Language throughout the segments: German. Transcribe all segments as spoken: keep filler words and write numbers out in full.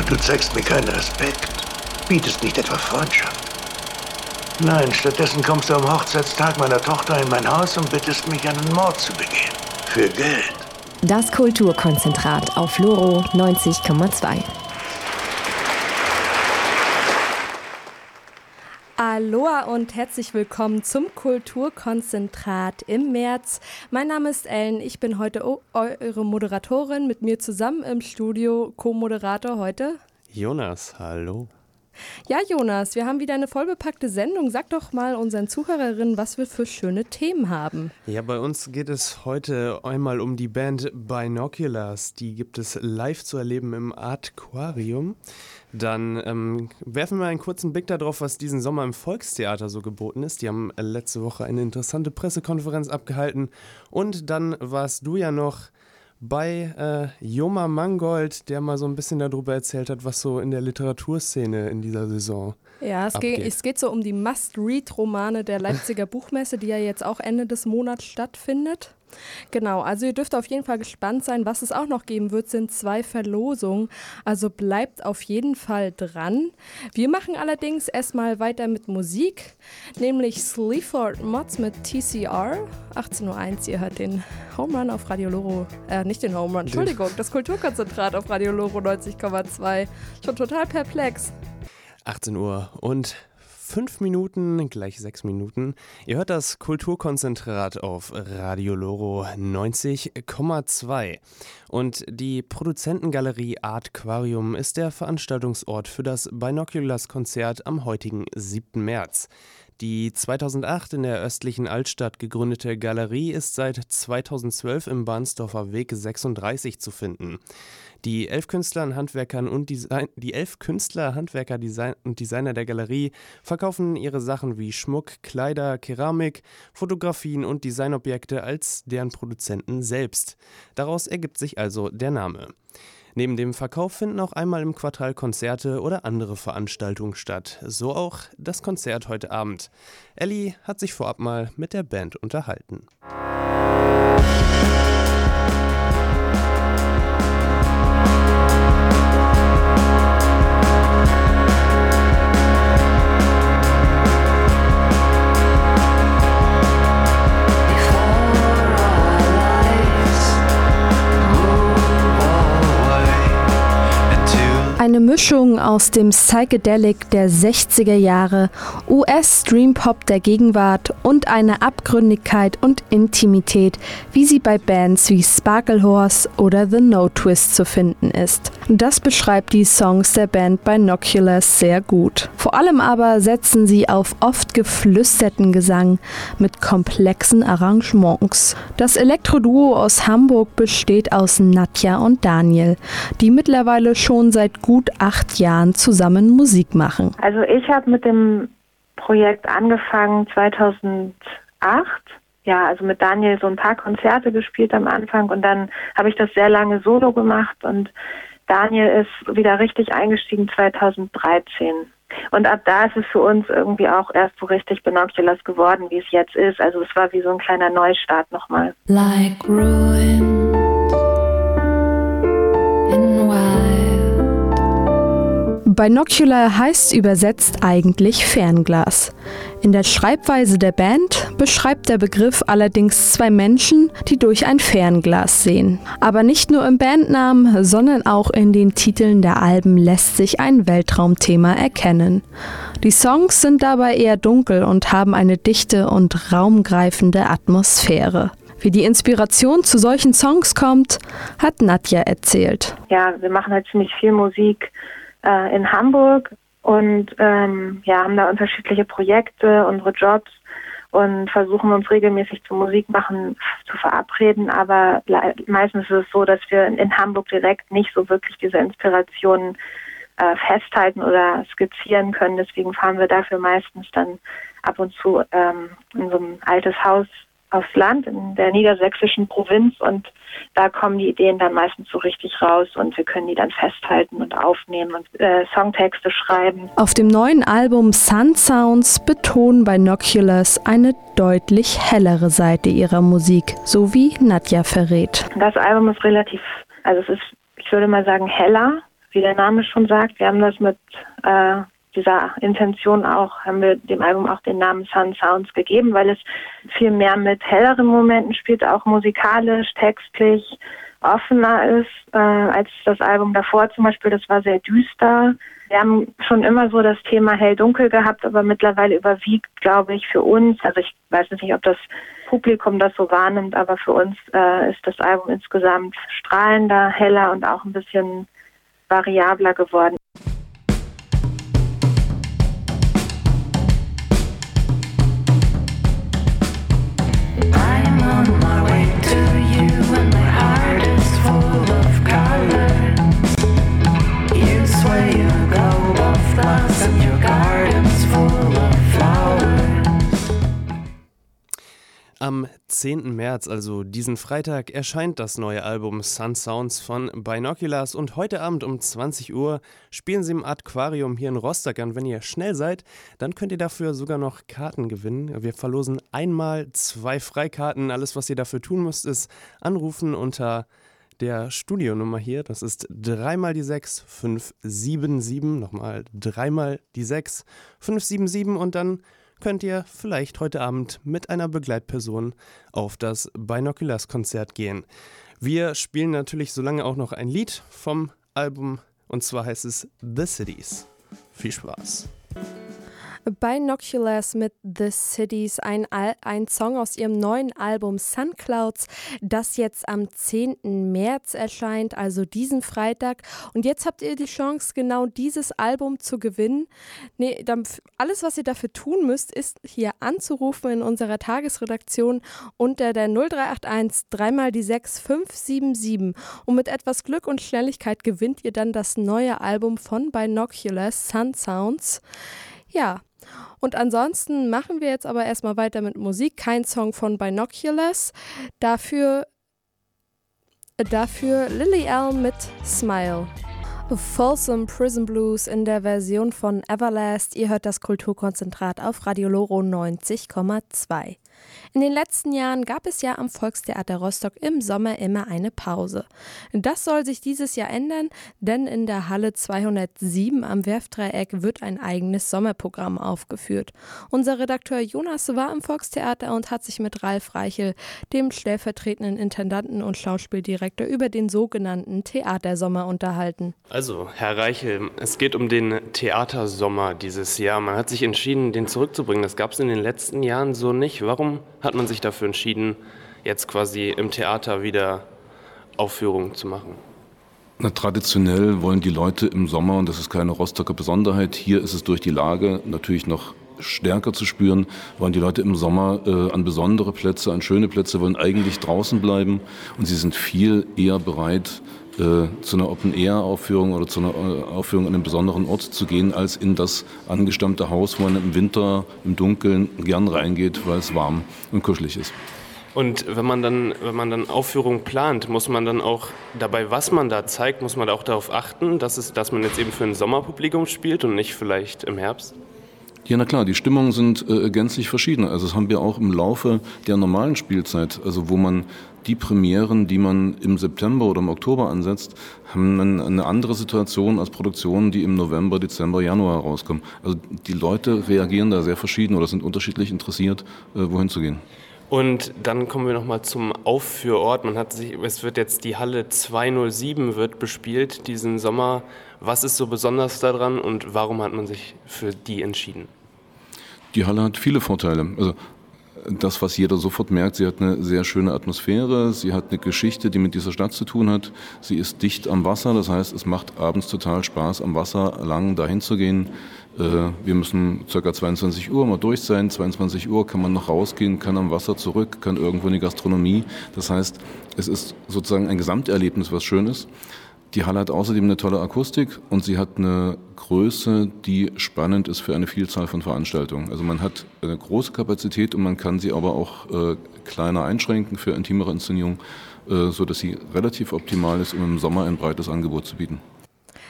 Du zeigst mir keinen Respekt, bietest nicht etwa Freundschaft. Nein, stattdessen kommst du am Hochzeitstag meiner Tochter in mein Haus und bittest mich, einen Mord zu begehen. Für Geld. Das Kulturkonzentrat auf Loro neunzig Komma zwei. Aloha und herzlich willkommen zum Kulturkonzentrat im März. Mein Name ist Ellen, ich bin heute o- eure Moderatorin. Mit mir zusammen im Studio, Co-Moderator heute Jonas, hallo. Ja, Jonas, wir haben wieder eine vollbepackte Sendung. Sag doch mal unseren Zuhörerinnen, was wir für schöne Themen haben. Ja, bei uns geht es heute einmal um die Band Binoculars. Die gibt es live zu erleben im Artquarium. Dann ähm, werfen wir einen kurzen Blick darauf, was diesen Sommer im Volkstheater so geboten ist. Die haben letzte Woche eine interessante Pressekonferenz abgehalten. Und dann warst du ja noch bei äh, Joma Mangold, der mal so ein bisschen darüber erzählt hat, was so in der Literaturszene in dieser Saison Ja, es geht, es geht so um die Must-Read-Romane der Leipziger Buchmesse, die ja jetzt auch Ende des Monats stattfindet. Genau, also ihr dürft auf jeden Fall gespannt sein. Was es auch noch geben wird, sind zwei Verlosungen. Also bleibt auf jeden Fall dran. Wir machen allerdings erstmal weiter mit Musik, nämlich Sleaford Mods mit T C R. achtzehn Uhr eins, ihr hört den Home Run auf Radio Loro. Äh, nicht den Home Run, Entschuldigung, das Kulturkonzentrat auf Radio Loro neunzig Komma zwei. Schon total perplex. achtzehn Uhr und fünf Minuten, gleich sechs Minuten. Ihr hört das Kulturkonzentrat auf Radio Loro neunzig Komma zwei. Und die Produzentengalerie Artquarium ist der Veranstaltungsort für das Binoculars-Konzert am heutigen siebten März. Die zweitausendacht in der östlichen Altstadt gegründete Galerie ist seit zweitausendzwölf im Bahnsdorfer Weg sechsunddreißig zu finden. Die elf Künstler, Handwerkern und Design, die elf Künstler, Handwerker Design und Designer der Galerie verkaufen ihre Sachen wie Schmuck, Kleider, Keramik, Fotografien und Designobjekte als deren Produzenten selbst. Daraus ergibt sich also der Name. Neben dem Verkauf finden auch einmal im Quartal Konzerte oder andere Veranstaltungen statt. So auch das Konzert heute Abend. Elli hat sich vorab mal mit der Band unterhalten. Eine Mischung aus dem Psychedelic der sechziger Jahre, U S-Dream-Pop der Gegenwart und eine Abgründigkeit und Intimität, wie sie bei Bands wie Sparklehorse oder The No Twist zu finden ist. Das beschreibt die Songs der Band Binoculars sehr gut. Vor allem aber setzen sie auf oft geflüsterten Gesang mit komplexen Arrangements. Das Elektroduo aus Hamburg besteht aus Nadja und Daniel, die mittlerweile schon seit gut acht Jahren zusammen Musik machen. Also ich habe mit dem Projekt angefangen zweitausendacht. Ja, also mit Daniel so ein paar Konzerte gespielt am Anfang und dann habe ich das sehr lange solo gemacht und Daniel ist wieder richtig eingestiegen zweitausenddreizehn. Und ab da ist es für uns irgendwie auch erst so richtig Binoculars geworden, wie es jetzt ist. Also es war wie so ein kleiner Neustart nochmal. Like ruin in wild. Binocular heißt übersetzt eigentlich Fernglas. In der Schreibweise der Band beschreibt der Begriff allerdings zwei Menschen, die durch ein Fernglas sehen. Aber nicht nur im Bandnamen, sondern auch in den Titeln der Alben lässt sich ein Weltraumthema erkennen. Die Songs sind dabei eher dunkel und haben eine dichte und raumgreifende Atmosphäre. Wie die Inspiration zu solchen Songs kommt, hat Nadja erzählt. Ja, wir machen halt ziemlich viel Musik äh, in Hamburg und ähm, ja, haben da unterschiedliche Projekte, unsere Jobs und versuchen uns regelmäßig zum Musikmachen zu verabreden, aber meistens ist es so, dass wir in Hamburg direkt nicht so wirklich diese Inspirationen äh, festhalten oder skizzieren können. Deswegen fahren wir dafür meistens dann ab und zu ähm, in so ein altes Haus aufs Land in der niedersächsischen Provinz und da kommen die Ideen dann meistens so richtig raus und wir können die dann festhalten und aufnehmen und äh, Songtexte schreiben. Auf dem neuen Album Sun Sounds betonen Binoculars eine deutlich hellere Seite ihrer Musik, so wie Nadja verrät. Das Album ist relativ, also es ist, ich würde mal sagen, heller wie der Name schon sagt, wir haben das mit äh, dieser Intention auch, haben wir dem Album auch den Namen Sun Sounds gegeben, weil es viel mehr mit helleren Momenten spielt, auch musikalisch, textlich offener ist äh, als das Album davor zum Beispiel. Das war sehr düster. Wir haben schon immer so das Thema hell-dunkel gehabt, aber mittlerweile überwiegt, glaube ich, für uns, also ich weiß nicht, ob das Publikum das so wahrnimmt, aber für uns äh, ist das Album insgesamt strahlender, heller und auch ein bisschen variabler geworden. Am zehnten März, also diesen Freitag, erscheint das neue Album Sun Sounds von Binoculars und heute Abend um zwanzig Uhr spielen sie im Aquarium hier in Rostock. Und wenn ihr schnell seid, dann könnt ihr dafür sogar noch Karten gewinnen. Wir verlosen einmal zwei Freikarten. Alles, was ihr dafür tun müsst, ist anrufen unter der Studionummer hier. Das ist dreimal die sechs fünf sieben sieben, nochmal dreimal die sechs fünf sieben sieben und dann könnt ihr vielleicht heute Abend mit einer Begleitperson auf das Binoculars-Konzert gehen. Wir spielen natürlich so lange auch noch ein Lied vom Album und zwar heißt es The Cities. Viel Spaß! Binoculars mit The Cities, ein, Al- ein Song aus ihrem neuen Album Sun Clouds, das jetzt am zehnten März erscheint, also diesen Freitag. Und jetzt habt ihr die Chance, genau dieses Album zu gewinnen. Nee, dann, alles, was ihr dafür tun müsst, ist hier anzurufen in unserer Tagesredaktion unter der null drei acht eins dreimal die sechs fünf sieben sieben. Und mit etwas Glück und Schnelligkeit gewinnt ihr dann das neue Album von Binoculars, Sun Sounds. Ja, und ansonsten machen wir jetzt aber erstmal weiter mit Musik. Kein Song von Binoculars. Dafür, dafür Lily Allen mit Smile. Folsom Prison Blues in der Version von Everlast. Ihr hört das Kulturkonzentrat auf Radio Loro neunzig Komma zwei. In den letzten Jahren gab es ja am Volkstheater Rostock im Sommer immer eine Pause. Das soll sich dieses Jahr ändern, denn in der Halle zweihundertsieben am Werftdreieck wird ein eigenes Sommerprogramm aufgeführt. Unser Redakteur Jonas war im Volkstheater und hat sich mit Ralf Reichel, dem stellvertretenden Intendanten und Schauspieldirektor, über den sogenannten Theatersommer unterhalten. Also, Herr Reichel, es geht um den Theatersommer dieses Jahr. Man hat sich entschieden, den zurückzubringen. Das gab es in den letzten Jahren so nicht. Warum hat man sich dafür entschieden, jetzt quasi im Theater wieder Aufführungen zu machen? Na, traditionell wollen die Leute im Sommer, und das ist keine Rostocker Besonderheit, hier ist es durch die Lage natürlich noch stärker zu spüren, wollen die Leute im Sommer äh, an besondere Plätze, an schöne Plätze, wollen eigentlich draußen bleiben und sie sind viel eher bereit, äh, zu einer Open-Air-Aufführung oder zu einer äh, Aufführung an einem besonderen Ort zu gehen, als in das angestammte Haus, wo man im Winter im Dunkeln gern reingeht, weil es warm und kuschelig ist. Und wenn man dann, wenn man dann Aufführungen plant, muss man dann auch dabei, was man da zeigt, muss man da auch darauf achten, dass, es, dass man jetzt eben für ein Sommerpublikum spielt und nicht vielleicht im Herbst? Ja, na klar, die Stimmungen sind äh, gänzlich verschieden. Also das haben wir auch im Laufe der normalen Spielzeit, also wo man die Premieren, die man im September oder im Oktober ansetzt, haben dann eine andere Situation als Produktionen, die im November, Dezember, Januar rauskommen. Also die Leute reagieren da sehr verschieden oder sind unterschiedlich interessiert, äh, wohin zu gehen. Und dann kommen wir nochmal zum Aufführort. Man hat sich, es wird jetzt die Halle zweihundertsieben wird bespielt diesen Sommer. Was ist so besonders daran und warum hat man sich für die entschieden? Die Halle hat viele Vorteile. Also das, was jeder sofort merkt, sie hat eine sehr schöne Atmosphäre, sie hat eine Geschichte, die mit dieser Stadt zu tun hat. Sie ist dicht am Wasser, das heißt, es macht abends total Spaß, am Wasser lang dahin zu gehen. Wir müssen ca. zweiundzwanzig Uhr mal durch sein. zweiundzwanzig Uhr kann man noch rausgehen, kann am Wasser zurück, kann irgendwo in die Gastronomie. Das heißt, es ist sozusagen ein Gesamterlebnis, was schön ist. Die Halle hat außerdem eine tolle Akustik und sie hat eine Größe, die spannend ist für eine Vielzahl von Veranstaltungen. Also man hat eine große Kapazität und man kann sie aber auch äh, kleiner einschränken für intimere Inszenierungen, äh, sodass sie relativ optimal ist, um im Sommer ein breites Angebot zu bieten.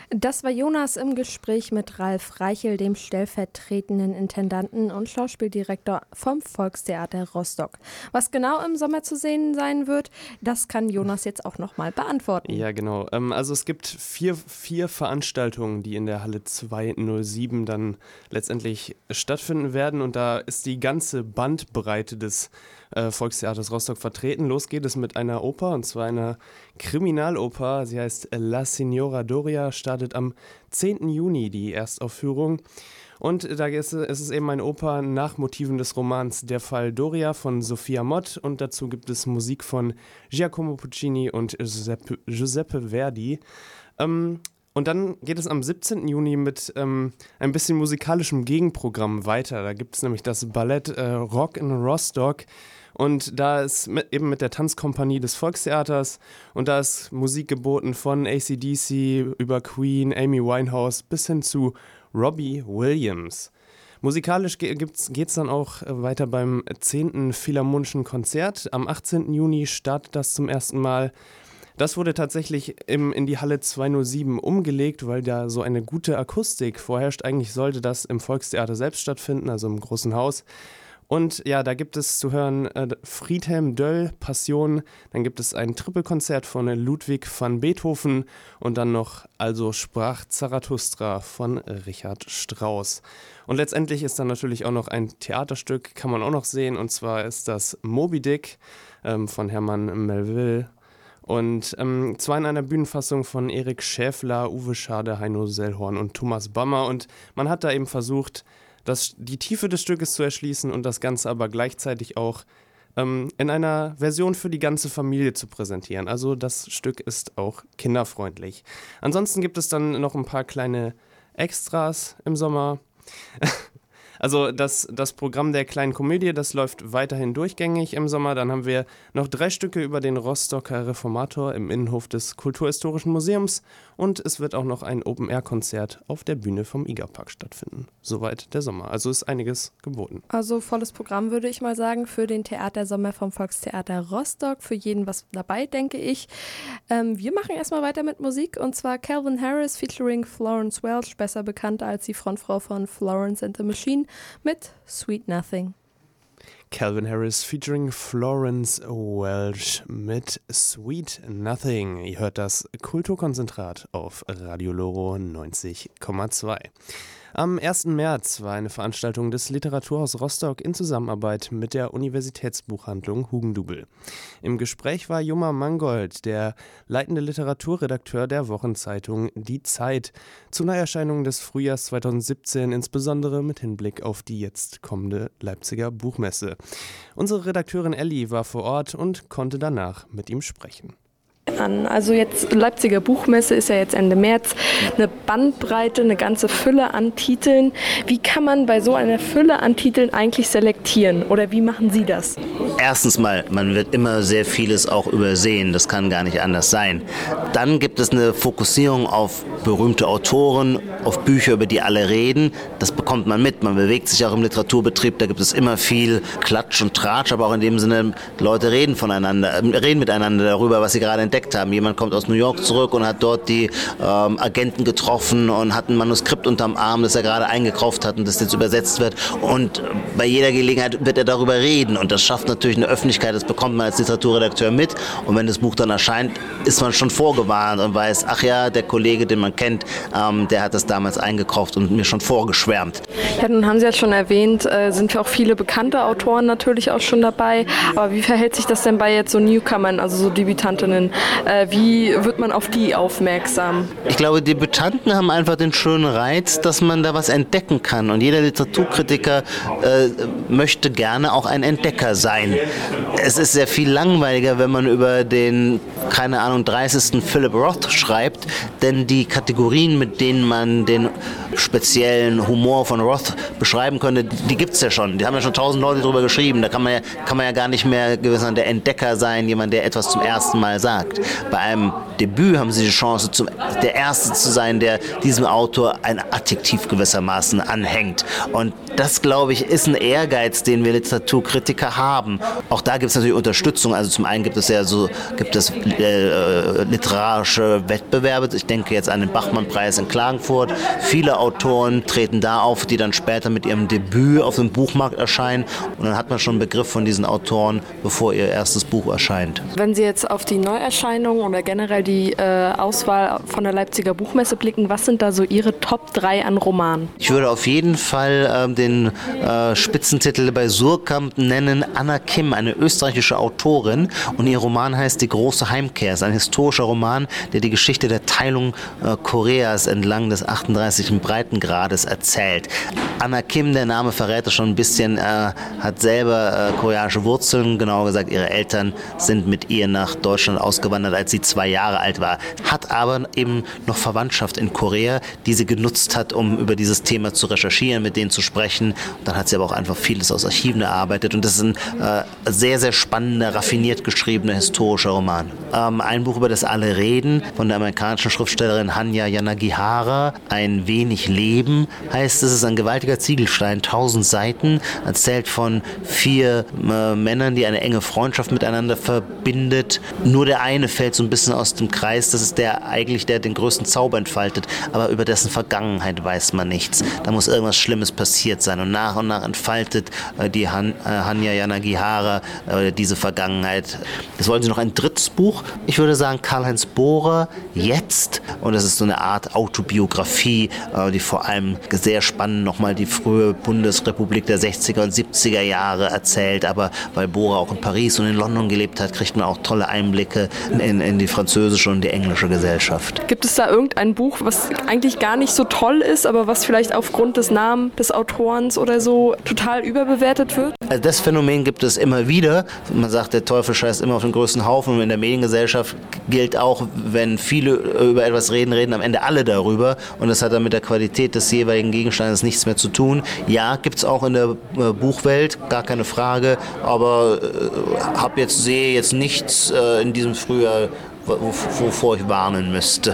Das war Jonas im Gespräch mit Ralf Reichel, dem stellvertretenden Intendanten und Schauspieldirektor vom Volkstheater Rostock. Was genau im Sommer zu sehen sein wird, das kann Jonas jetzt auch nochmal beantworten. Ja, genau. Ähm, also es gibt vier, vier Veranstaltungen, die in der Halle zweihundertsieben dann letztendlich stattfinden werden. Und da ist die ganze Bandbreite des äh, Volkstheaters Rostock vertreten. Los geht es mit einer Oper, und zwar einer Kriminaloper. Sie heißt La Signora Doria, startet am zehnten Juni die Erstaufführung. Und da ist es eben eine Oper nach Motiven des Romans Der Fall Doria von Sophia Mott. Und dazu gibt es Musik von Giacomo Puccini und Giuseppe, Giuseppe Verdi. Ähm, und dann geht es am siebzehnten Juni mit ähm, ein bisschen musikalischem Gegenprogramm weiter. Da gibt es nämlich das Ballett äh, Rock in Rostock. Und da ist mit, eben mit der Tanzkompanie des Volkstheaters, und da ist Musik geboten von A C D C über Queen, Amy Winehouse bis hin zu Robbie Williams. Musikalisch ge- geht es dann auch weiter beim zehnten Philharmonischen Konzert. Am achtzehnten Juni startet das zum ersten Mal. Das wurde tatsächlich im, in die Halle zweihundertsieben umgelegt, weil da so eine gute Akustik vorherrscht. Eigentlich sollte das im Volkstheater selbst stattfinden, also im großen Haus. Und ja, da gibt es zu hören äh, Friedhelm Döll, Passion, dann gibt es ein Trippelkonzert von Ludwig van Beethoven und dann noch Also sprach Zarathustra von Richard Strauss. Und letztendlich ist dann natürlich auch noch ein Theaterstück, kann man auch noch sehen, und zwar ist das Moby Dick ähm, von Hermann Melville. Und ähm, zwar in einer Bühnenfassung von Erik Schäfler, Uwe Schade, Heino Sellhorn und Thomas Bammer. Und man hat da eben versucht, das, die Tiefe des Stückes zu erschließen und das Ganze aber gleichzeitig auch ähm, in einer Version für die ganze Familie zu präsentieren. Also das Stück ist auch kinderfreundlich. Ansonsten gibt es dann noch ein paar kleine Extras im Sommer. Also das, das Programm der kleinen Komödie, das läuft weiterhin durchgängig im Sommer. Dann haben wir noch drei Stücke über den Rostocker Reformator im Innenhof des Kulturhistorischen Museums. Und es wird auch noch ein Open-Air-Konzert auf der Bühne vom Igerpark stattfinden. Soweit der Sommer. Also ist einiges geboten. Also volles Programm, würde ich mal sagen, für den Theatersommer vom Volkstheater Rostock. Für jeden was dabei, denke ich. Ähm, wir machen erstmal weiter mit Musik. Und zwar Calvin Harris featuring Florence Welch, besser bekannt als die Frontfrau von Florence and the Machine, mit Sweet Nothing. Calvin Harris featuring Florence Welch mit Sweet Nothing. Ihr hört das Kulturkonzentrat auf Radio Loro neunzig Komma zwei. Am ersten März war eine Veranstaltung des Literaturhaus Rostock in Zusammenarbeit mit der Universitätsbuchhandlung Hugendubel. Im Gespräch war Juma Mangold, der leitende Literaturredakteur der Wochenzeitung Die Zeit, zu Neuerscheinungen des Frühjahrs zweitausendsiebzehn, insbesondere mit Hinblick auf die jetzt kommende Leipziger Buchmesse. Unsere Redakteurin Elli war vor Ort und konnte danach mit ihm sprechen. An. Also jetzt Leipziger Buchmesse ist ja jetzt Ende März, eine Bandbreite, eine ganze Fülle an Titeln. Wie kann man bei so einer Fülle an Titeln eigentlich selektieren oder wie machen Sie das? Erstens mal, man wird immer sehr vieles auch übersehen, das kann gar nicht anders sein. Dann gibt es eine Fokussierung auf berühmte Autoren, auf Bücher, über die alle reden. Das bekommt man mit, man bewegt sich auch im Literaturbetrieb, da gibt es immer viel Klatsch und Tratsch, aber auch in dem Sinne, Leute reden voneinander, reden miteinander darüber, was sie gerade entdeckt haben. Jemand kommt aus New York zurück und hat dort die ähm, Agenten getroffen und hat ein Manuskript unterm Arm, das er gerade eingekauft hat und das jetzt übersetzt wird. Und bei jeder Gelegenheit wird er darüber reden. Und das schafft natürlich eine Öffentlichkeit, das bekommt man als Literaturredakteur mit. Und wenn das Buch dann erscheint, ist man schon vorgewarnt und weiß, ach ja, der Kollege, den man kennt, ähm, der hat das damals eingekauft und mir schon vorgeschwärmt. Ja, nun haben Sie ja schon erwähnt, äh, sind ja auch viele bekannte Autoren natürlich auch schon dabei. Aber wie verhält sich das denn bei jetzt so Newcomern, also so Debütantinnen? Äh, wie wird man auf die aufmerksam? Ich glaube, Debütanten haben einfach den schönen Reiz, dass man da was entdecken kann. Und jeder Literaturkritiker äh, möchte gerne auch ein Entdecker sein. Es ist sehr viel langweiliger, wenn man über den, keine Ahnung, dreißigsten Philip Roth schreibt, denn die Kategorien, mit denen man den speziellen Humor von Roth beschreiben könnte, die gibt es ja schon. Die haben ja schon tausend Leute drüber geschrieben. Da kann man ja, kann man ja gar nicht mehr gewissermaßen der Entdecker sein, jemand, der etwas zum ersten Mal sagt. Bei einem Debüt haben sie die Chance, zum, der Erste zu sein, der diesem Autor ein Adjektiv gewissermaßen anhängt. Und das, glaube ich, ist ein Ehrgeiz, den wir Literaturkritiker haben. Auch da gibt es natürlich Unterstützung. Also zum einen gibt es ja so gibt es äh, literarische Wettbewerbe. Ich denke jetzt an den Bachmann-Preis in Klagenfurt. Viele Autoren treten da auf, die dann später mit ihrem Debüt auf dem Buchmarkt erscheinen. Und dann hat man schon einen Begriff von diesen Autoren, bevor ihr erstes Buch erscheint. Wenn Sie jetzt auf die Neuerscheinungen oder generell die äh, Auswahl von der Leipziger Buchmesse blicken, was sind da so Ihre Top drei an Romanen? Ich würde auf jeden Fall ähm, den äh, Spitzentitel bei Suhrkamp nennen, Anna Kim, eine österreichische Autorin. Und ihr Roman heißt Die große Heimkehr. Es ist ein historischer Roman, der die Geschichte der Teilung äh, Koreas entlang des achtunddreißigsten Breitengrades erzählt. Anna Kim, der Name verrät es schon ein bisschen, äh, hat selber äh, koreanische Wurzeln. Genauer gesagt, ihre Eltern sind mit ihr nach Deutschland ausgewandert, als sie zwei Jahre alt war. Hat aber eben noch Verwandtschaft in Korea, die sie genutzt hat, um über dieses Thema zu recherchieren, mit denen zu sprechen. Und dann hat sie aber auch einfach vieles aus Archiven erarbeitet. Und das ist ein äh, sehr, sehr spannender, raffiniert geschriebener historischer Roman. Ähm, ein Buch, über das alle reden, von der amerikanischen Schriftstellerin Hanya Yanagihara, Ein wenig Leben, heißt es, ist ein gewaltiger Ziegelstein, tausend Seiten, erzählt von vier äh, Männern, die eine enge Freundschaft miteinander verbindet. Nur der eine fällt so ein bisschen aus dem Kreis, das ist der eigentlich, der den größten Zauber entfaltet, aber über dessen Vergangenheit weiß man nichts. Da muss irgendwas Schlimmes passiert sein und nach und nach entfaltet äh, die Han, äh, Hanya Yanagihara äh, diese Vergangenheit. Jetzt wollen sie noch ein drittes Buch, ich würde sagen Karl-Heinz Bohrer, Jetzt, und das ist so eine Art Autobiografie, äh, die vor allem sehr spannend nochmal die frühe Bundesrepublik der sechziger und siebziger Jahre erzählt, aber weil Bohrer auch in Paris und in London gelebt hat, kriegt man auch tolle Einblicke in, in die französische und die englische Gesellschaft. Gibt es da irgendein Buch, was eigentlich gar nicht so toll ist, aber was vielleicht aufgrund des Namens des Autorens oder so total überbewertet wird? Also das Phänomen gibt es immer wieder. Man sagt, der Teufel scheißt immer auf den größten Haufen, und in der Mediengesellschaft gilt auch, wenn viele über etwas reden, reden am Ende alle darüber, und das hat dann mit der Qualität des jeweiligen Gegenstandes nichts mehr zu tun. Ja, gibt es auch in der äh, Buchwelt, gar keine Frage, aber äh, hab jetzt, sehe jetzt nichts äh, in diesem Frühjahr, wovor ich warnen müsste.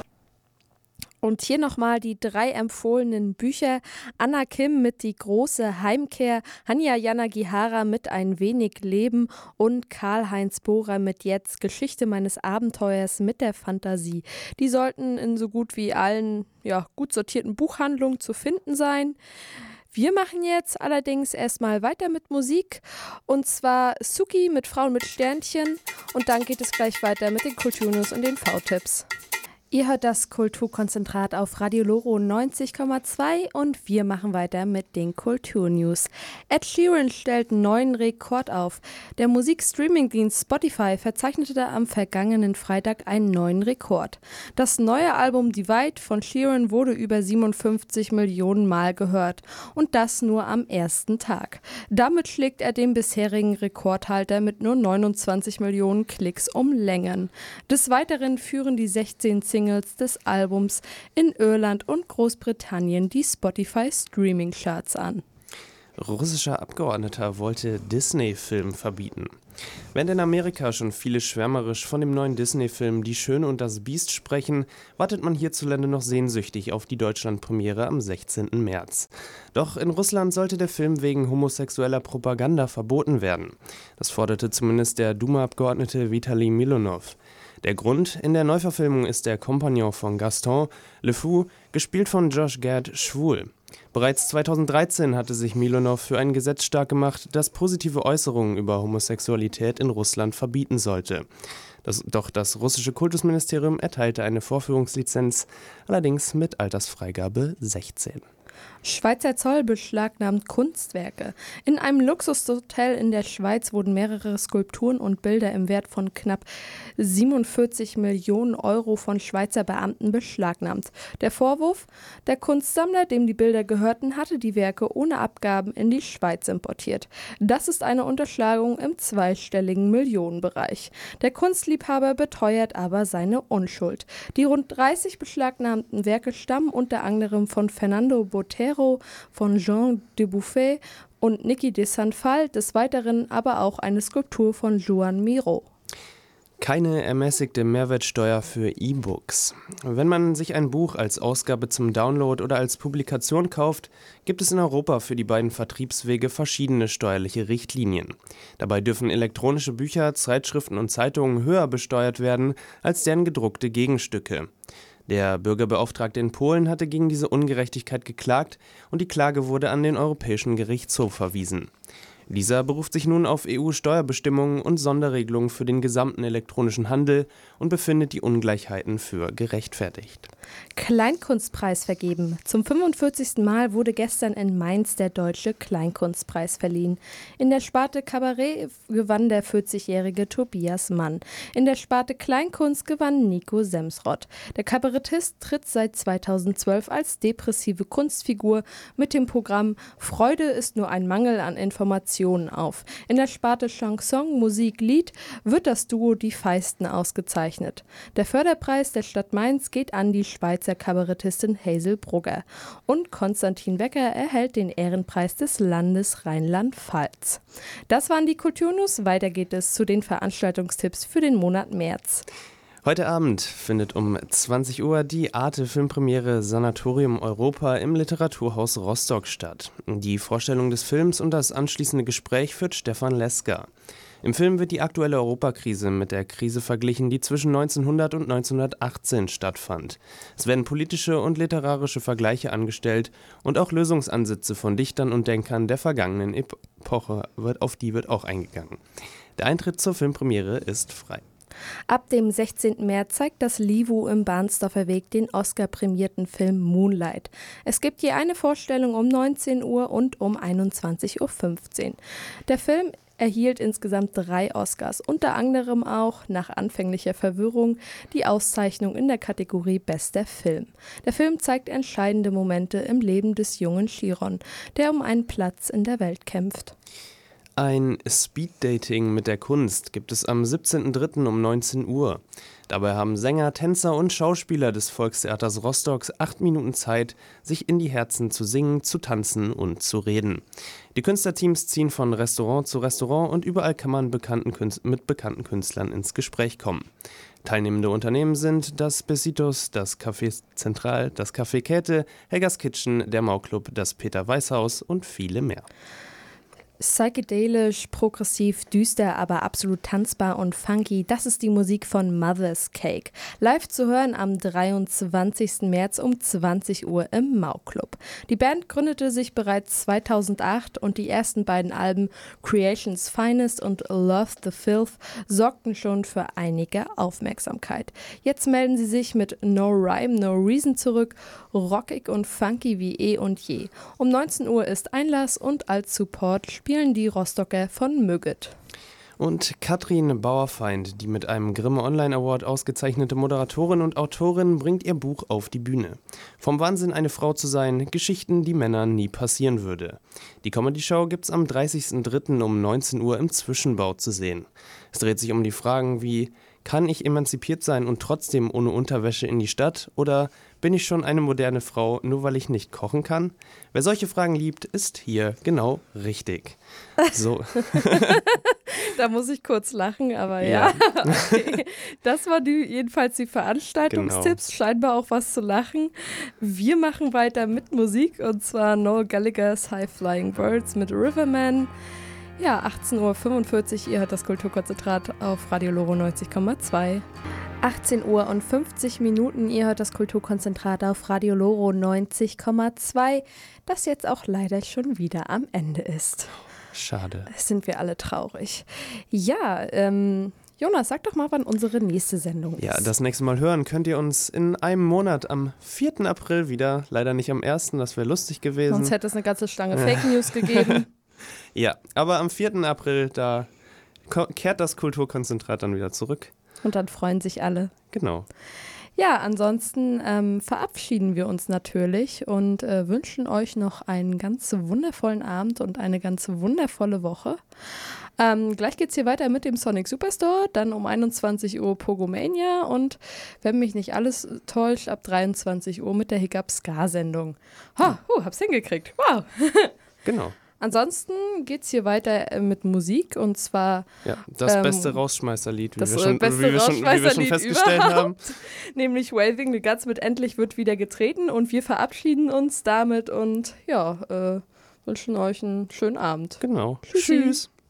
Und hier nochmal die drei empfohlenen Bücher. Anna Kim mit Die große Heimkehr, Hanya Yanagihara mit Ein wenig Leben und Karl-Heinz Bohrer mit Jetzt, Geschichte meines Abenteuers mit der Fantasie. Die sollten in so gut wie allen ja, gut sortierten Buchhandlungen zu finden sein. Wir machen jetzt allerdings erstmal weiter mit Musik, und zwar Suki mit Frauen mit Sternchen, und dann geht es gleich weiter mit den Kulturnews und den V-Tipps. Ihr hört das Kulturkonzentrat auf Radio Loro neunzig Komma zwei, und wir machen weiter mit den Kulturnews. Ed Sheeran stellt einen neuen Rekord auf. Der Musikstreamingdienst Spotify verzeichnete am vergangenen Freitag einen neuen Rekord. Das neue Album Divide von Sheeran wurde über siebenundfünfzig Millionen Mal gehört, und das nur am ersten Tag. Damit schlägt er den bisherigen Rekordhalter mit nur neunundzwanzig Millionen Klicks um Längen. Des Weiteren führen die sechzehn Singles des Albums in Irland und Großbritannien die Spotify-Streaming-Charts an. Russischer Abgeordneter wollte Disney-Film verbieten. Während in Amerika schon viele schwärmerisch von dem neuen Disney-Film Die Schöne und das Biest sprechen, wartet man hierzulande noch sehnsüchtig auf die Deutschland-Premiere am sechzehnten März. Doch in Russland sollte der Film wegen homosexueller Propaganda verboten werden. Das forderte zumindest der Duma-Abgeordnete Vitali Milonov. Der Grund: in der Neuverfilmung ist der Kompagnon von Gaston, Le Fou, gespielt von Josh Gad, schwul. Bereits zweitausenddreizehn hatte sich Milonov für ein Gesetz stark gemacht, das positive Äußerungen über Homosexualität in Russland verbieten sollte. Das, doch das russische Kultusministerium erteilte eine Vorführungslizenz, allerdings mit Altersfreigabe sechzehn. Schweizer Zoll beschlagnahmt Kunstwerke. In einem Luxushotel in der Schweiz wurden mehrere Skulpturen und Bilder im Wert von knapp siebenundvierzig Millionen Euro von Schweizer Beamten beschlagnahmt. Der Vorwurf: Der Kunstsammler, dem die Bilder gehörten, hatte die Werke ohne Abgaben in die Schweiz importiert. Das ist eine Unterschlagung im zweistelligen Millionenbereich. Der Kunstliebhaber beteuert aber seine Unschuld. Die rund dreißig beschlagnahmten Werke stammen unter anderem von Fernando Botero, von Jean Dubuffet und Niki de Sanfal, des Weiteren aber auch eine Skulptur von Joan Miro. Keine ermäßigte Mehrwertsteuer für E-Books. Wenn man sich ein Buch als Ausgabe zum Download oder als Publikation kauft, gibt es in Europa für die beiden Vertriebswege verschiedene steuerliche Richtlinien. Dabei dürfen elektronische Bücher, Zeitschriften und Zeitungen höher besteuert werden als deren gedruckte Gegenstücke. Der Bürgerbeauftragte in Polen hatte gegen diese Ungerechtigkeit geklagt und die Klage wurde an den Europäischen Gerichtshof verwiesen. Dieser beruft sich nun auf E U-Steuerbestimmungen und Sonderregelungen für den gesamten elektronischen Handel und befindet die Ungleichheiten für gerechtfertigt. Kleinkunstpreis vergeben. Zum fünfundvierzigsten Mal wurde gestern in Mainz der Deutsche Kleinkunstpreis verliehen. In der Sparte Kabarett gewann der vierzigjährige Tobias Mann. In der Sparte Kleinkunst gewann Nico Semsrott. Der Kabarettist tritt seit zweitausendzwölf als depressive Kunstfigur mit dem Programm Freude ist nur ein Mangel an Informationen auf. In der Sparte Chanson, Musik, Lied wird das Duo Die Feisten ausgezeichnet. Der Förderpreis der Stadt Mainz geht an die Schweizer Kabarettistin Hazel Brugger. Und Konstantin Wecker erhält den Ehrenpreis des Landes Rheinland-Pfalz. Das waren die Kulturnews. Weiter geht es zu den Veranstaltungstipps für den Monat März. Heute Abend findet um zwanzig Uhr die Arte-Filmpremiere Sanatorium Europa im Literaturhaus Rostock statt. Die Vorstellung des Films und das anschließende Gespräch führt Stefan Lesker. Im Film wird die aktuelle Europakrise mit der Krise verglichen, die zwischen neunzehnhundert und neunzehnhundertachtzehn stattfand. Es werden politische und literarische Vergleiche angestellt und auch Lösungsansätze von Dichtern und Denkern der vergangenen Epoche, auf die wird auch eingegangen. Der Eintritt zur Filmpremiere ist frei. Ab dem sechzehnten März zeigt das Livu im Bahnsdorfer Weg den Oscar-prämierten Film Moonlight. Es gibt je eine Vorstellung um neunzehn Uhr und um einundzwanzig Uhr fünfzehn. Der Film erhielt insgesamt drei Oscars, unter anderem auch, nach anfänglicher Verwirrung, die Auszeichnung in der Kategorie Bester Film. Der Film zeigt entscheidende Momente im Leben des jungen Chiron, der um einen Platz in der Welt kämpft. Ein Speeddating mit der Kunst gibt es am siebzehnten dritten um neunzehn Uhr. Dabei haben Sänger, Tänzer und Schauspieler des Volkstheaters Rostocks acht Minuten Zeit, sich in die Herzen zu singen, zu tanzen und zu reden. Die Künstlerteams ziehen von Restaurant zu Restaurant und überall kann man bekannten Künst- mit bekannten Künstlern ins Gespräch kommen. Teilnehmende Unternehmen sind das Besitos, das Café Zentral, das Café Käthe, Helgas Kitchen, der Mau-Club, das Peter Weiß-Haus und viele mehr. Psychedelisch, progressiv, düster, aber absolut tanzbar und funky, das ist die Musik von Mother's Cake. Live zu hören am dreiundzwanzigsten März um zwanzig Uhr im Mau-Club. Die Band gründete sich bereits zweitausendacht und die ersten beiden Alben Creation's Finest und Love the Filth sorgten schon für einige Aufmerksamkeit. Jetzt melden sie sich mit No Rhyme, No Reason zurück, rockig und funky wie eh und je. Um neunzehn Uhr ist Einlass und als Support spielen die Rostocker von Mügget. Und Katrin Bauerfeind, die mit einem Grimme Online Award ausgezeichnete Moderatorin und Autorin, bringt ihr Buch auf die Bühne. Vom Wahnsinn, eine Frau zu sein, Geschichten, die Männern nie passieren würde. Die Comedy-Show gibt's am dreißigsten dritten um neunzehn Uhr im Zwischenbau zu sehen. Es dreht sich um die Fragen wie: Kann ich emanzipiert sein und trotzdem ohne Unterwäsche in die Stadt? Oder bin ich schon eine moderne Frau, nur weil ich nicht kochen kann? Wer solche Fragen liebt, ist hier genau richtig. So. Da muss ich kurz lachen, aber ja. ja. Okay. Das war die, jedenfalls die Veranstaltungstipps. Genau. Scheinbar auch was zu lachen. Wir machen weiter mit Musik und zwar Noel Gallagher's High Flying Birds mit Riverman. Ja, achtzehn Uhr fünfundvierzig, ihr hört das Kulturkonzentrat auf Radio Loro neunzig Komma zwei. achtzehn Uhr und fünfzig Minuten, ihr hört das Kulturkonzentrat auf Radio Loro neunzig Komma zwei, das jetzt auch leider schon wieder am Ende ist. Schade. Sind wir alle traurig. Ja, ähm... Jonas, sag doch mal, wann unsere nächste Sendung ist. Ja, das nächste Mal hören könnt ihr uns in einem Monat am vierten April wieder. Leider nicht am ersten, das wäre lustig gewesen. Sonst hätte es eine ganze Stange Fake News gegeben. Ja, aber am vierten April, da kehrt das Kulturkonzentrat dann wieder zurück. Und dann freuen sich alle. Genau. Ja, ansonsten ähm, verabschieden wir uns natürlich und äh, wünschen euch noch einen ganz wundervollen Abend und eine ganz wundervolle Woche. Ähm, gleich geht's hier weiter mit dem Sonic Superstore, dann um einundzwanzig Uhr Pogomania und, wenn mich nicht alles täuscht, ab dreiundzwanzig Uhr mit der Hiccup Ska-Sendung. Ha, huh, hab's hingekriegt. Wow. Genau. Ansonsten geht's hier weiter mit Musik und zwar ja, das ähm, beste Rausschmeißerlied, wie, das wir schon, beste wie, wir schon, wie wir schon festgestellt überhaupt, haben. Nämlich Waving the Guts mit Endlich wird wieder getreten und wir verabschieden uns damit und ja, äh, wünschen euch einen schönen Abend. Genau. Tschüssi. Tschüss.